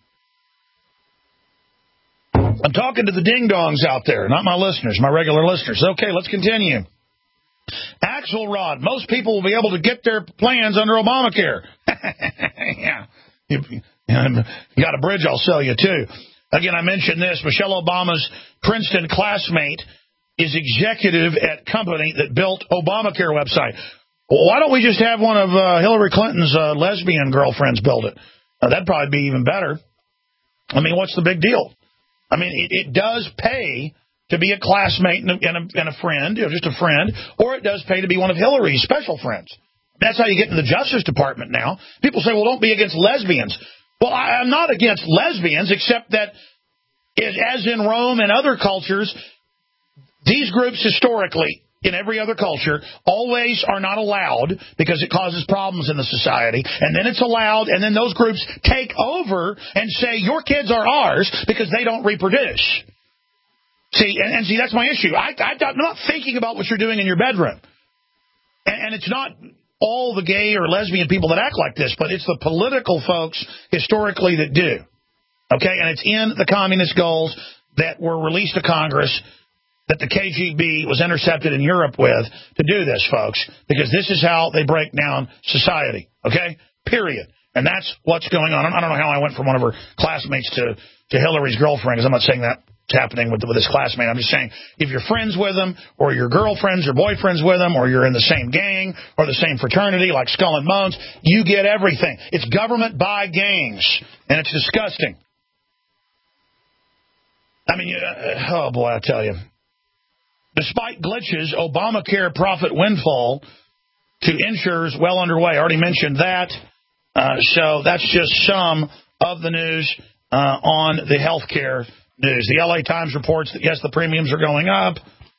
I'm talking to the ding-dongs out there, not my listeners, my regular listeners. Okay, let's continue. Axelrod, most people will be able to get their plans under Obamacare. Yeah. You got a bridge I'll sell you, too. Again, I mentioned this. Michelle Obama's Princeton classmate is executive at company that built Obamacare website. Well, why don't we just have one of Hillary Clinton's lesbian girlfriends build it? That'd probably be even better. I mean, what's the big deal? I mean, it does pay to be a classmate and a friend, just a friend, or it does pay to be one of Hillary's special friends. That's how you get in the Justice Department now. People say, well, don't be against lesbians. Well, I'm not against lesbians, except that, as in Rome and other cultures, these groups historically, in every other culture, always are not allowed because it causes problems in the society. And then it's allowed, and then those groups take over and say, your kids are ours because they don't reproduce. See, and see, that's my issue. I'm not thinking about what you're doing in your bedroom. And it's not all the gay or lesbian people that act like this, but it's the political folks historically that do. Okay? And it's in the communist goals that were released to Congress that the KGB was intercepted in Europe with to do this, folks, because this is how they break down society, okay? Period. And that's what's going on. I don't know how I went from one of her classmates to Hillary's girlfriend, because I'm not saying that's happening with this classmate. I'm just saying if you're friends with them, or your girlfriends or boyfriends with them, or you're in the same gang or the same fraternity like Skull and Bones, you get everything. It's government by gangs, and it's disgusting. I mean, oh boy, I tell you. Despite glitches, Obamacare profit windfall to insurers well underway. I already mentioned that. So that's just some of the news on the health care news. The LA Times reports that, yes, the premiums are going up.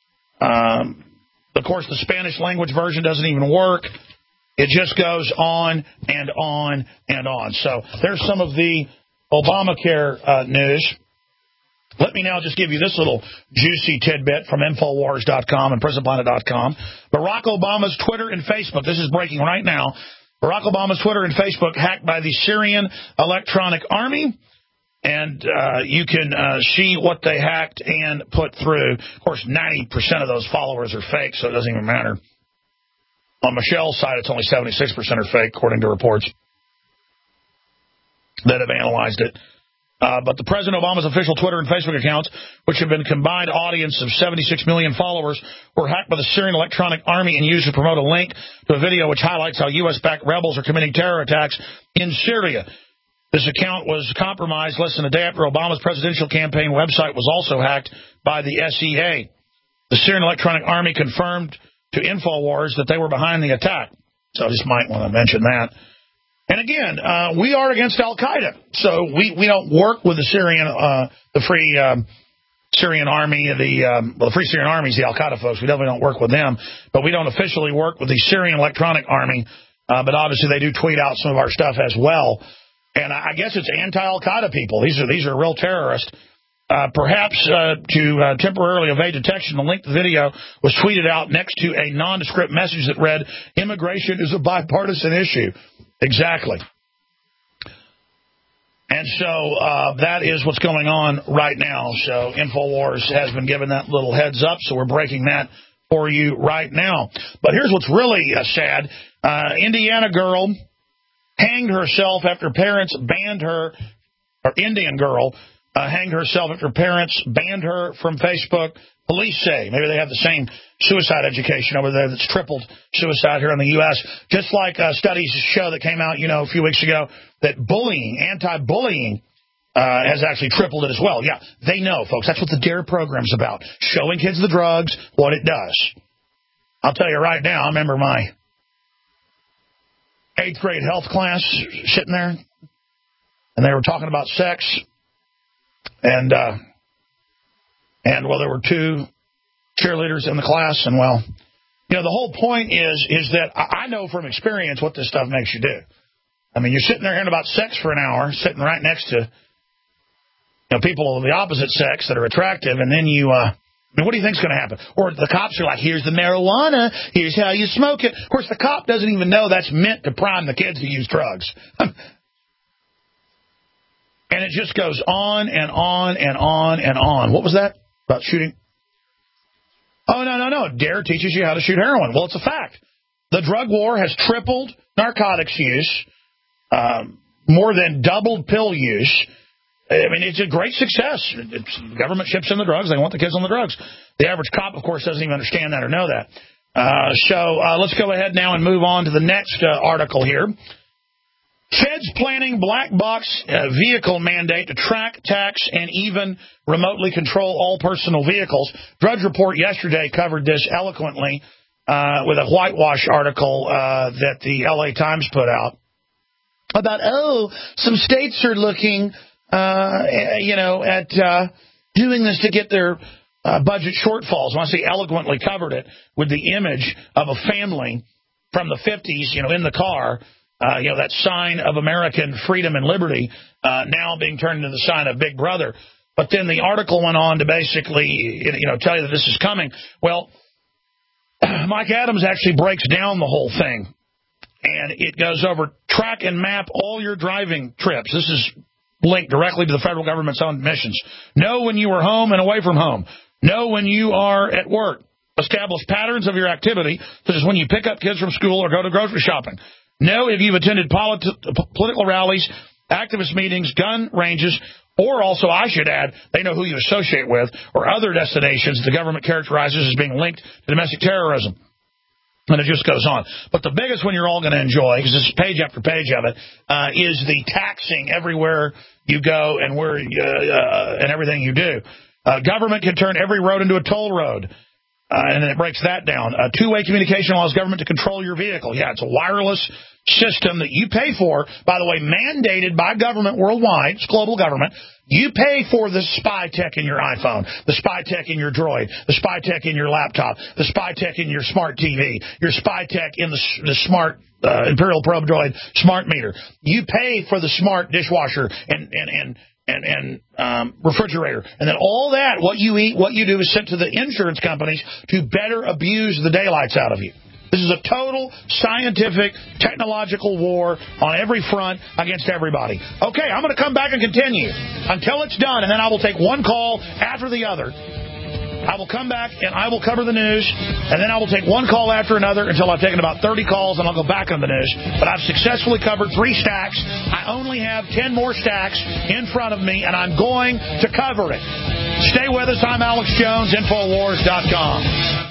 Of course, the Spanish language version doesn't even work. It just goes on and on and on. So there's some of the Obamacare news. Let me now just give you this little juicy tidbit from Infowars.com and PrisonPlanet.com. Barack Obama's Twitter and Facebook, this is breaking right now, Barack Obama's Twitter and Facebook hacked by the Syrian Electronic Army. And you can see what they hacked and put through. Of course, 90% of those followers are fake, so it doesn't even matter. On Michelle's side, it's only 76% are fake, according to reports that have analyzed it. But the President Obama's official Twitter and Facebook accounts, which have been a combined audience of 76 million followers, were hacked by the Syrian Electronic Army and used to promote a link to a video which highlights how U.S.-backed rebels are committing terror attacks in Syria. This account was compromised less than a day after Obama's presidential campaign website was also hacked by the SEA. The Syrian Electronic Army confirmed to InfoWars that they were behind the attack. So I just might want to mention that. And again, we are against Al-Qaeda, so we don't work with the Syrian, the Free Syrian Army, the Free Syrian Army is the Al-Qaeda folks. We definitely don't work with them, but we don't officially work with the Syrian Electronic Army. But obviously, they do tweet out some of our stuff as well. And I guess it's anti-Al-Qaeda people. These are real terrorists. Perhaps to temporarily evade detection, the link to the video was tweeted out next to a nondescript message that read, "Immigration is a bipartisan issue." Exactly. And so that is what's going on right now. So InfoWars has been given that little heads up, so we're breaking that for you right now. But here's what's really sad. Indiana girl hanged herself after parents banned her, or Indian girl hanged herself after parents banned her from Facebook. Police say maybe they have the same suicide education over there that's tripled suicide here in the U.S., just like studies show that came out, a few weeks ago, that bullying, anti-bullying, has actually tripled it as well. Yeah, they know, folks. That's what the DARE program's about, showing kids the drugs, what it does. I'll tell you right now, I remember my 8th grade health class sitting there, and they were talking about sex, and well, there were 2 cheerleaders in the class, and well, the whole point is that I know from experience what this stuff makes you do. I mean, you're sitting there hearing about sex for an hour, sitting right next to people of the opposite sex that are attractive, and then what do you think's going to happen? Or the cops are like, here's the marijuana, here's how you smoke it. Of course, the cop doesn't even know that's meant to prime the kids to use drugs. And it just goes on and on and on and on. What was that? About shooting? Oh, no. DARE teaches you how to shoot heroin. Well, it's a fact. The drug war has tripled narcotics use, more than doubled pill use. I mean, it's a great success. The government ships in the drugs. They want the kids on the drugs. The average cop, of course, doesn't even understand that or know that. So let's go ahead now and move on to the next article here. Feds planning black box vehicle mandate to track, tax, and even remotely control all personal vehicles. Drudge Report yesterday covered this eloquently with a whitewash article that the LA Times put out about, some states are looking, at doing this to get their budget shortfalls. When I say eloquently covered it with the image of a family from the 50s, in the car, that sign of American freedom and liberty now being turned into the sign of Big Brother. But then the article went on to basically, tell you that this is coming. Well, Mike Adams actually breaks down the whole thing, and it goes over track and map all your driving trips. This is linked directly to the federal government's own missions. Know when you are home and away from home. Know when you are at work. Establish patterns of your activity, such as when you pick up kids from school or go to grocery shopping. Know if you've attended political rallies, activist meetings, gun ranges, or also, I should add, they know who you associate with, or other destinations the government characterizes as being linked to domestic terrorism. And it just goes on. But the biggest one you're all going to enjoy, because this is page after page of it, is the taxing everywhere you go and where and everything you do. Government can turn every road into a toll road. And it breaks that down. Two-way communication allows government to control your vehicle. Yeah, it's a wireless system that you pay for, by the way, mandated by government worldwide. It's global government. You pay for the spy tech in your iPhone, the spy tech in your Droid, the spy tech in your laptop, the spy tech in your smart TV, your spy tech in the smart Imperial Probe Droid smart meter. You pay for the smart dishwasher and refrigerator. And then all that, what you eat, what you do, is sent to the insurance companies to better abuse the daylights out of you. This is a total scientific, technological war on every front against everybody. Okay, I'm going to come back and continue until it's done, and then I will take one call after the other. I will come back and I will cover the news, and then I will take one call after another until I've taken about 30 calls, and I'll go back on the news. But I've successfully covered 3 stacks. I only have 10 more stacks in front of me, and I'm going to cover it. Stay with us. I'm Alex Jones, Infowars.com.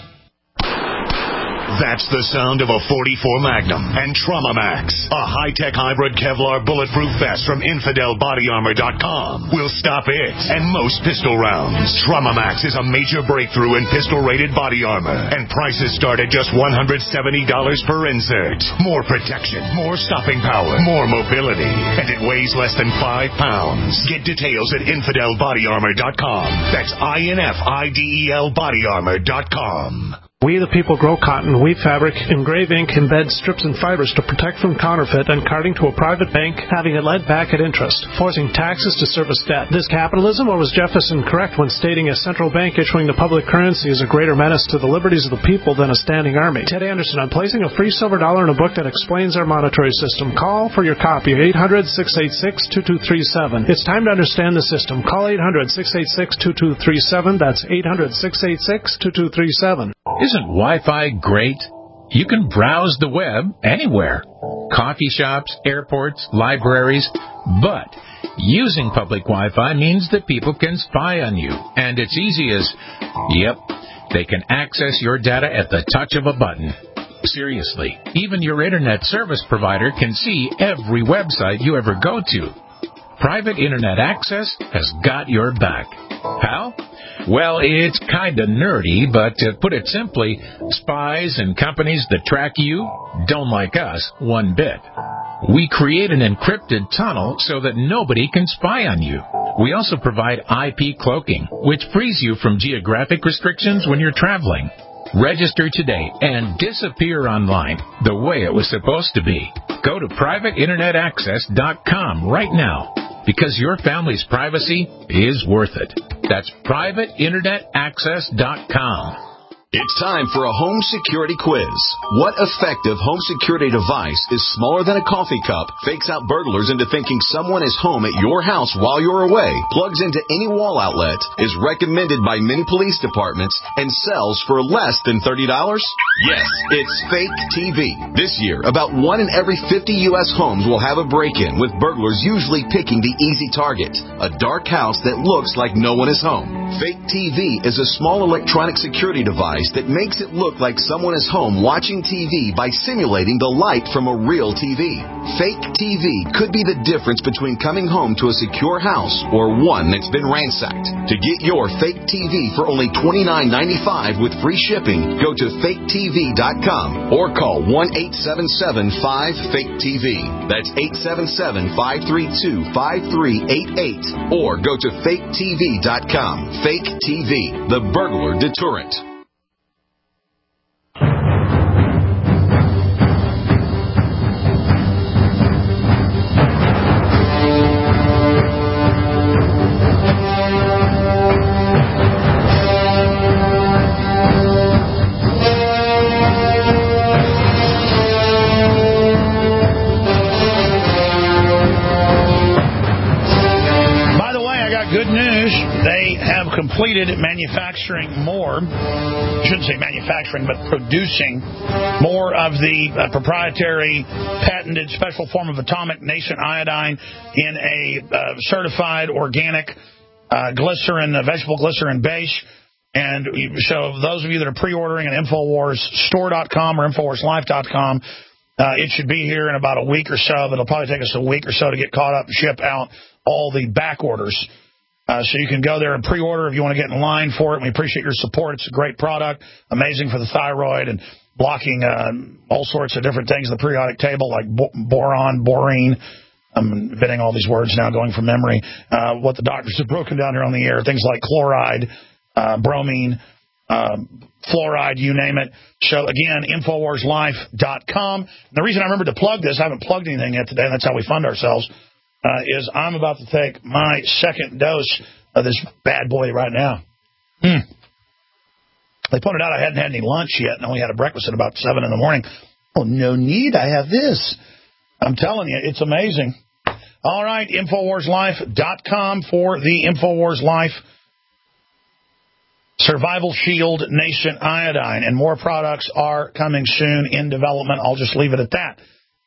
That's the sound of a .44 Magnum and Trauma Max, a high-tech hybrid Kevlar bulletproof vest from InfidelBodyArmor.com. Will stop it and most pistol rounds. Trauma Max is a major breakthrough in pistol-rated body armor, and prices start at just $170 per insert. More protection, more stopping power, more mobility, and it weighs less than 5 pounds. Get details at InfidelBodyArmor.com. That's INFIDEL BodyArmor.com. We the people grow cotton, weave fabric, engrave ink, embed strips and fibers to protect from counterfeit and carting to a private bank, having it led back at interest, forcing taxes to service debt. This capitalism, or was Jefferson correct when stating a central bank issuing the public currency is a greater menace to the liberties of the people than a standing army? Ted Anderson, I'm placing a free silver dollar in a book that explains our monetary system. Call for your copy at 800-686-2237. It's time to understand the system. Call 800-686-2237. That's 800-686-2237. Isn't Wi-Fi great? You can browse the web anywhere. Coffee shops, airports, libraries. But using public Wi-Fi means that people can spy on you. And it's easy as, they can access your data at the touch of a button. Seriously, even your internet service provider can see every website you ever go to. Private Internet Access has got your back. How? Well, it's kind of nerdy, but to put it simply, spies and companies that track you don't like us one bit. We create an encrypted tunnel so that nobody can spy on you. We also provide IP cloaking, which frees you from geographic restrictions when you're traveling. Register today and disappear online the way it was supposed to be. Go to privateinternetaccess.com right now, because your family's privacy is worth it. That's privateinternetaccess.com. It's time for a home security quiz. What effective home security device is smaller than a coffee cup, fakes out burglars into thinking someone is home at your house while you're away, plugs into any wall outlet, is recommended by many police departments, and sells for less than $30? Yes, it's Fake TV. This year, about 1 in every 50 U.S. homes will have a break-in, with burglars usually picking the easy target, a dark house that looks like no one is home. Fake TV is a small electronic security device that makes it look like someone is home watching TV by simulating the light from a real TV. Fake TV could be the difference between coming home to a secure house or one that's been ransacked. To get your Fake TV for only $29.95 with free shipping, go to faketv.com or call 1-877-5-FAKE-TV. That's 877-532-5388 or go to faketv.com. Fake TV, the burglar deterrent. good news. They have completed manufacturing more, I shouldn't say manufacturing, but producing more of the proprietary, patented special form of atomic nascent iodine in a certified organic glycerin, vegetable glycerin base. And so those of you that are pre-ordering at InfoWarsStore.com or InfoWarsLife.com, it should be here in about a week or so, but it'll probably take us a week or so to get caught up and ship out all the back orders. So you can go there and pre-order if you want to get in line for it. And we appreciate your support. It's a great product, amazing for the thyroid and blocking all sorts of different things in the periodic table, like boron, borine. I'm inventing all these words now, going from memory. What the doctors have broken down here on the air, things like chloride, bromine, fluoride, you name it. So, again, InfoWarsLife.com. The reason I remembered to plug this, I haven't plugged anything yet today, and that's how we fund ourselves, is I'm about to take my second dose of this bad boy right now. They pointed out I hadn't had any lunch yet and only had a breakfast at about 7 in the morning. Oh, no need. I have this. I'm telling you, it's amazing. All right, InfoWarsLife.com for the InfoWars Life Survival Shield Nascent Iodine. And more products are coming soon in development. I'll just leave it at that.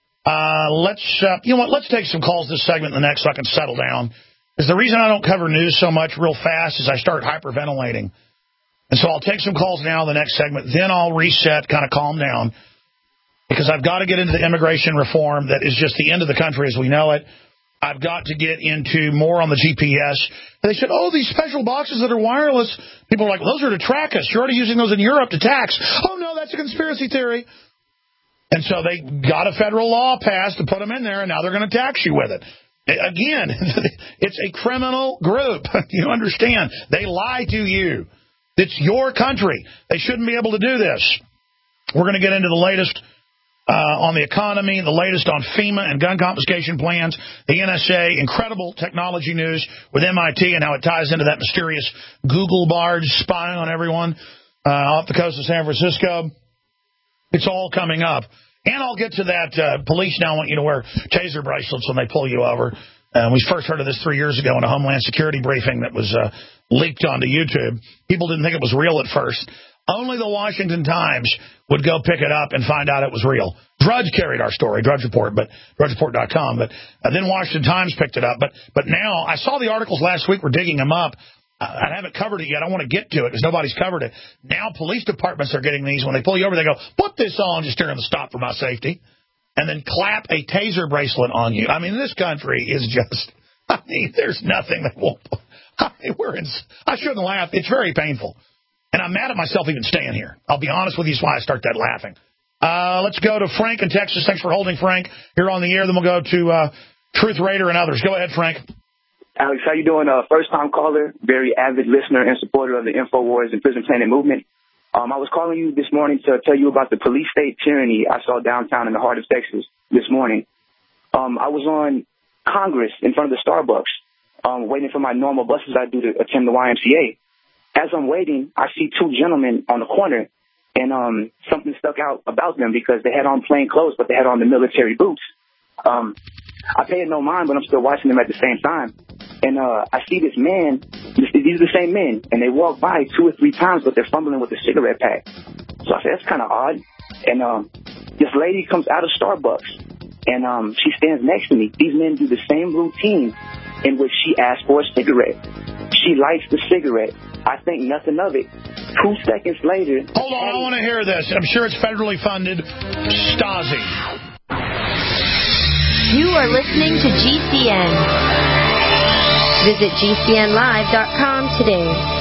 Let's take some calls this segment and the next so I can settle down. Because the reason I don't cover news so much real fast is I start hyperventilating. And so I'll take some calls now in the next segment. Then I'll reset, kind of calm down. Because I've got to get into the immigration reform that is just the end of the country as we know it. I've got to get into more on the GPS. They said, these special boxes that are wireless. People are like, well, those are to track us. You're already using those in Europe to tax. Oh, no, that's a conspiracy theory. And so they got a federal law passed to put them in there, and now they're going to tax you with it. Again, it's a criminal group. You understand? They lie to you. It's your country. They shouldn't be able to do this. We're going to get into the latest on the economy, the latest on FEMA and gun confiscation plans, the NSA, incredible technology news with MIT and how it ties into that mysterious Google barge spying on everyone off the coast of San Francisco. It's all coming up. And I'll get to that. Police now want you to wear taser bracelets when they pull you over. We first heard of this 3 years ago in a Homeland Security briefing that was leaked onto YouTube. People didn't think it was real at first. Only the Washington Times would go pick it up and find out it was real. Drudge carried our story, Drudge Report, but DrudgeReport.com. But then Washington Times picked it up. But now, I saw the articles last week. We're digging them up. I haven't covered it yet. I want to get to it because nobody's covered it. Now police departments are getting these. When they pull you over, they go, put this on just during the stop for my safety, and then clap a taser bracelet on you. I mean, this country is just, there's nothing that won't. I shouldn't laugh. It's very painful. And I'm mad at myself even staying here. I'll be honest with you, that's why I start that laughing. Let's go to Frank in Texas. Thanks for holding, Frank. You're on the air. Then we'll go to Truth Raider and others. Go ahead, Frank. Alex, how you doing? First-time caller, very avid listener and supporter of the InfoWars and Prison Planet movement. I was calling you this morning to tell you about the police state tyranny I saw downtown in the heart of Texas this morning. I was on Congress in front of the Starbucks, waiting for my normal buses I do to attend the YMCA. As I'm waiting, I see two gentlemen on the corner, and something stuck out about them because they had on plain clothes, but they had on the military boots. I paid no mind, but I'm still watching them at the same time. And I see this man, these are the same men, and they walk by 2 or 3 times, but they're fumbling with a cigarette pack. So I said, that's kind of odd. And this lady comes out of Starbucks, and she stands next to me. These men do the same routine in which she asks for a cigarette. She lights the cigarette. I think nothing of it. 2 seconds later... Hold on, I want to hear this. I'm sure it's federally funded. Stasi. You are listening to GCN. Visit GCNlive.com today.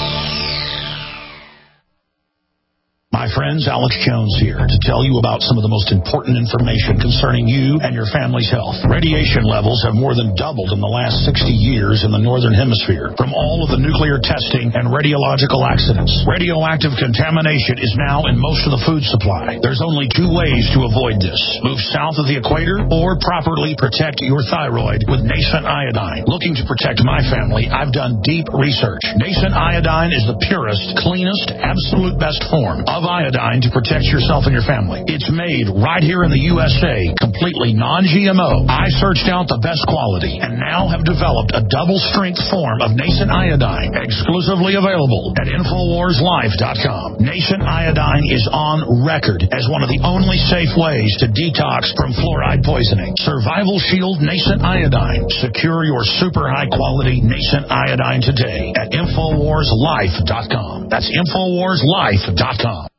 My friends, Alex Jones here to tell you about some of the most important information concerning you and your family's health. Radiation levels have more than doubled in the last 60 years in the Northern Hemisphere from all of the nuclear testing and radiological accidents. Radioactive contamination is now in most of the food supply. There's only 2 ways to avoid this. Move south of the equator or properly protect your thyroid with nascent iodine. Looking to protect my family, I've done deep research. Nascent iodine is the purest, cleanest, absolute best form of iodine to protect yourself and your family. It's made right here in the USA, completely non-GMO. I searched out the best quality and now have developed a double-strength form of nascent iodine, exclusively available at InfoWarsLife.com. Nascent iodine is on record as one of the only safe ways to detox from fluoride poisoning. Survival Shield Nascent Iodine. Secure your super high-quality nascent iodine today at InfoWarsLife.com. That's InfoWarsLife.com.